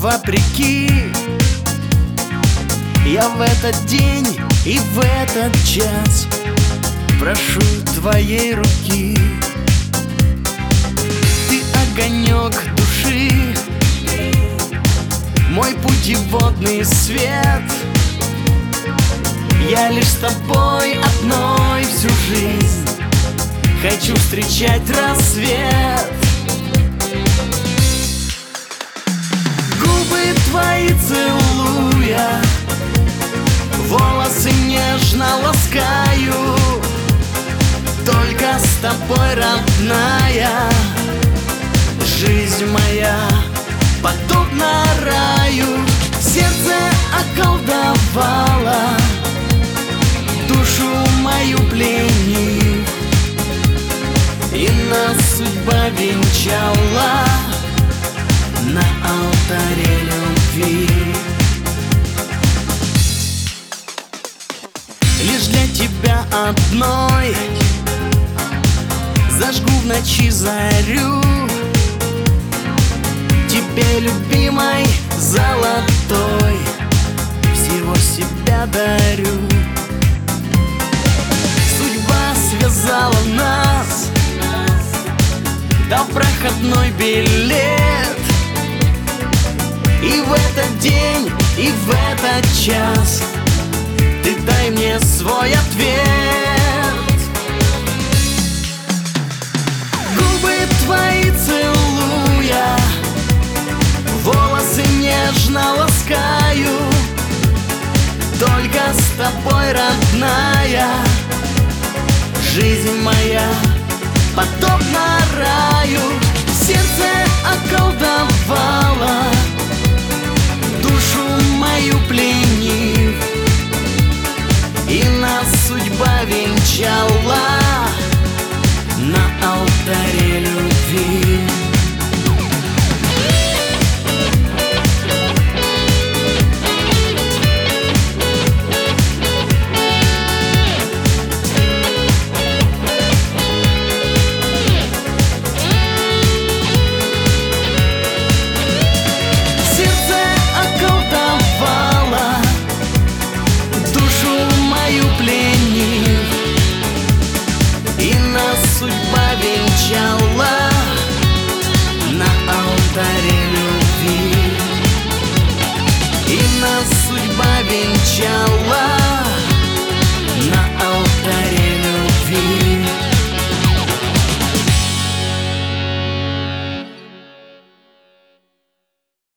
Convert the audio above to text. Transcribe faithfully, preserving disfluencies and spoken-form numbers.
вопреки. Я в этот день и в этот час прошу твоей руки. Ты огонек души, мой путеводный свет. Я лишь с тобой одной всю жизнь хочу встречать рассвет. Губы твои целуя, волосы нежно ласкаю. Только с тобой, родная, жизнь моя подобна раю. Сердце околдовало, душу мою пленив, и нас судьба венчала на алтаре любви. Лишь для тебя одной зажгу в ночи зарю. Тебе, любимой, золотой, всего себя дарю. Судьба связала нас, дав проходной билет. И в этот день, и в этот час ты дай мне свой ответ. Губы твои целуя, волосы нежно ласкаю. Только с тобой, родная, жизнь моя подобна раю. Сердце околдовало, душу мою пленив, и нас судьба венчала на алтаре любви. Судьба венчала на алтаре любви, и нас судьба венчала.